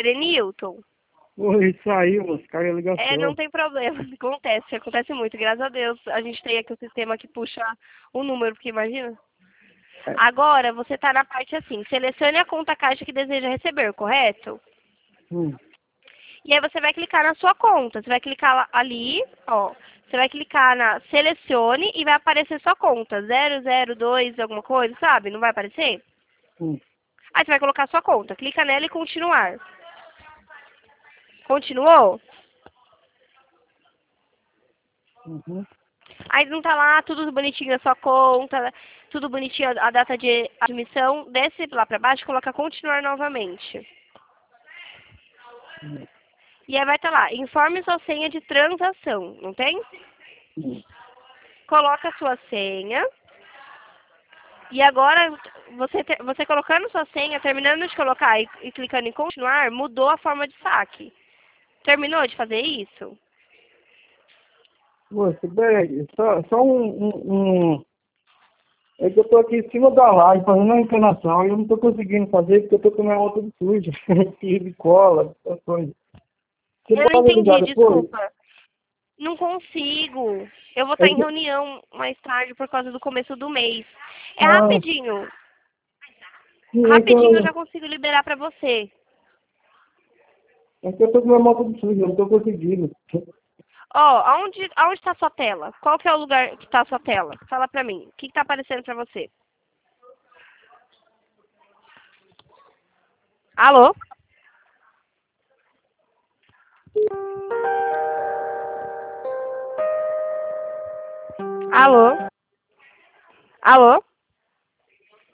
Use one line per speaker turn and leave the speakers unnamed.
Erenilton.
Oi, saiu, moço, caiu a ligação.
Não tem problema. Acontece muito, graças a Deus. A gente tem aqui o sistema que puxa o número, porque imagina. Agora, você está na parte assim, selecione a conta caixa que deseja receber, correto? E aí você vai clicar na sua conta. Você vai clicar ali, ó. Você vai clicar na selecione e vai aparecer sua conta. 002, alguma coisa, sabe? Não vai aparecer? Aí você vai colocar sua conta. Clica nela e continuar. Continuou? Aí não tá lá tudo bonitinho a sua conta, tudo bonitinho a data de admissão. Desce lá pra baixo e coloca continuar novamente. E aí vai estar lá, informe sua senha de transação, não tem? Coloca a sua senha. E agora, você colocando sua senha, terminando de colocar e clicando em continuar, mudou a forma de saque. Terminou de fazer isso?
Moço, bem, só É que eu tô aqui em cima da laje fazendo a encarnação e eu não tô conseguindo fazer porque eu tô com a minha mão toda suja. De cola, essas coisas. Você
Eu não
pode ligar
entendi,
depois?
desculpa. Não consigo. Eu vou estar em reunião mais tarde por causa do começo do mês. É
Ah,
rapidinho.
sim,
Rapidinho eu já consigo liberar pra você.
é que eu tô com a minha mão toda suja, eu não tô conseguindo.
Ó, aonde tá a sua tela? Qual que é o lugar que tá a sua tela? Fala pra mim. O que tá aparecendo pra você? Alô? Alô? Alô?